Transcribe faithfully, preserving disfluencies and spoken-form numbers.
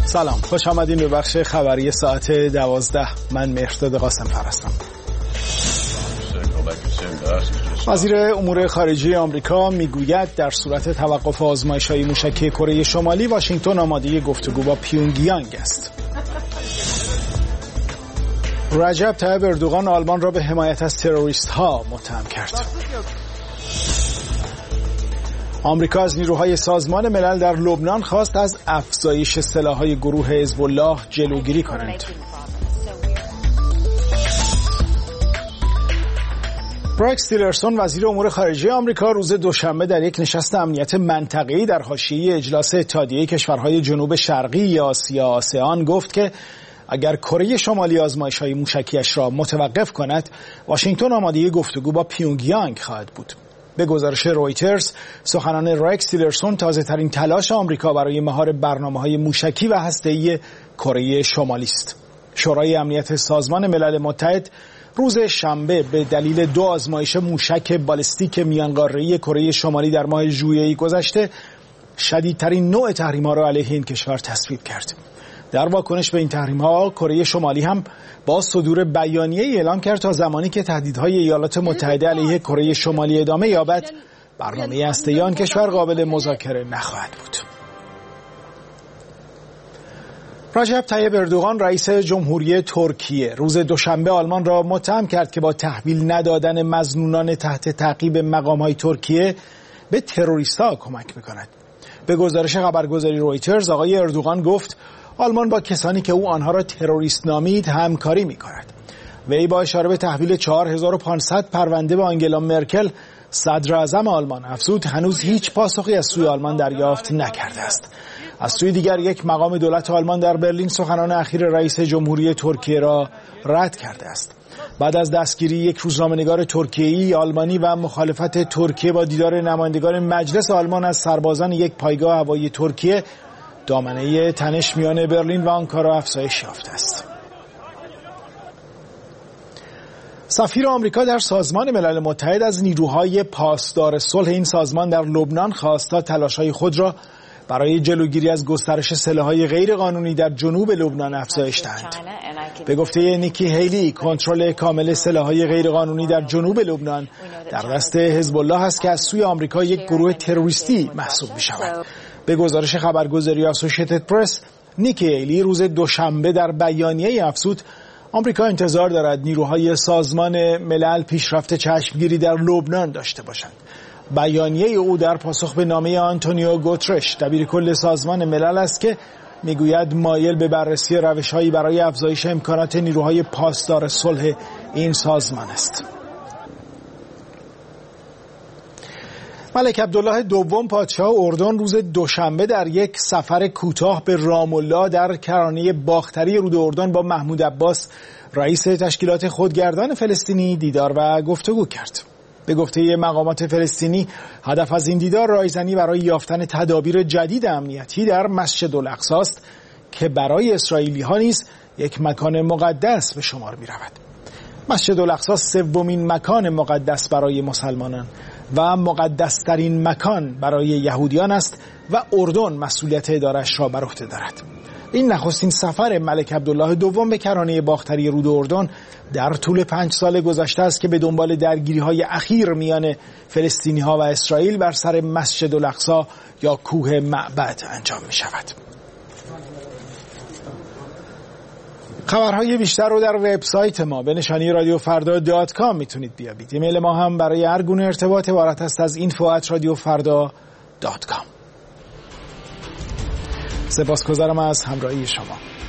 سلام، خوش آمدین به بخش خبری ساعت دوازده. من مهرداد قاسم هستم. وزیر امور خارجه آمریکا میگوید در صورت توقف آزمایش‌های موشکی کره شمالی واشنگتن آماده گفتگو با پیونگیانگ است. رجب طیب اردوغان آلمان را به حمایت از تروریست‌ها متهم کرد. آمریکا از نیروهای سازمان ملل در لبنان خواست از افزایش سلاح‌های گروه حزب الله جلوگیری کنند. رکس تیلرسون وزیر امور خارجه آمریکا روز دوشنبه در یک نشست امنیت منطقه‌ای در حاشیه اجلاس اتحادیه کشورهای جنوب شرقی آسیا آسیان گفت که اگر کره شمالی آزمایش‌های موشکیش را متوقف کند، واشنگتن آماده گفتگو با پیونگیانگ خواهد بود. به گزارش رویترز، سخنان رکس تیلرسون تازه‌ترین تلاش آمریکا برای مهار برنامه‌های موشکی و هسته‌ای کره شمالی است. شورای امنیت سازمان ملل متحد روز شنبه به دلیل دو آزمایش موشک بالستیک میانقاره‌ای کره شمالی در ماه ژوئیه گذشته شدیدترین نوع تحریم‌ها را علیه این کشور تصویب کرد. در واکنش به این تحریم‌ها، کره شمالی هم با صدور بیانیه‌ای اعلام کرد تا زمانی که تهدیدهای ایالات متحده علیه کره شمالی ادامه یابد، برنامه هسته‌ای آن کشور قابل مذاکره نخواهد بود. رجب طیب اردوغان رئیس جمهوری ترکیه روز دوشنبه آلمان را متهم کرد که با تحویل ندادن مظنونان تحت تعقیب مقام‌های ترکیه به تروریست‌ها کمک می‌کند. به گزارش خبرگزاری رویترز، آقای اردوغان گفت آلمان با کسانی که او آنها را تروریست نامید همکاری می‌کند. وی با اشاره به تحویل چهار هزار و پانصد پرونده به آنگلا مرکل صدر اعظم آلمان افزود هنوز هیچ پاسخی از سوی آلمان دریافت نکرده است. از سوی دیگر یک مقام دولت آلمان در برلین سخنان اخیر رئیس جمهوری ترکیه را رد کرده است. بعد از دستگیری یک روزنامه‌نگار ترکیه‌ای آلمانی و مخالفت ترکیه با دیدار نمایندگان مجلس آلمان از سربازان یک پایگاه هوایی ترکیه، دامنه تنش میان برلین و آنکارا افزایش یافته است. سفیر آمریکا در سازمان ملل متحد از نیروهای پاسدار صلح این سازمان در لبنان خواست تا تلاش‌های خود را برای جلوگیری از گسترش سلاح‌های غیرقانونی در جنوب لبنان افزایش دهند. به گفته نیکی هیلی، کنترل کامل سلاح‌های غیرقانونی در جنوب لبنان در دست حزب الله است که از سوی آمریکا یک گروه تروریستی محسوب می‌شود. به گزارش خبرگزاری اسوسییتد پرس، نیکی هیلی روز دوشنبه در بیانیه‌ای افزود آمریکا انتظار دارد نیروهای سازمان ملل پیشرفت چشمگیری در لبنان داشته باشند. بیانیه او در پاسخ به نامه آنتونیو گوترش دبیرکل سازمان ملل است که میگوید مایل به بررسی روش‌هایی برای افزایش امکانات نیروهای پاسدار صلح این سازمان است. ملک عبدالله دوم پادشاه اردن روز دوشنبه در یک سفر کوتاه به رام الله در کرانه باختری رود اردن با محمود عباس رئیس تشکیلات خودگردان فلسطینی دیدار و گفتگو کرد. به گفته مقامات فلسطینی، هدف از این دیدار رایزنی برای یافتن تدابیر جدید امنیتی در مسجد الاقصی است که برای اسرائیلی‌ها نیز یک مکان مقدس به شمار می‌رود. مسجد الاقصی سومین مکان مقدس برای مسلمانان و مقدس‌ترین مکان برای یهودیان است و اردن مسئولیت اداره‌اش را بر عهده دارد. این نخستین سفر ملک عبدالله دوم به کرانه باختری رود اردن در طول پنج سال گذشته است که به دنبال درگیری‌های اخیر میان فلسطینی‌ها و اسرائیل بر سر مسجد الاقصی یا کوه معبد انجام می‌شود. خبرهای بیشتر رو در وبسایت ما به نشانی رادیو فردا دات کام میتونید بیابید. ایمیل ما هم برای هر گونه ارتباط عبارت است از اینفو ات رادیو فردا دات کام. سپاسگزارم از همراهی شما.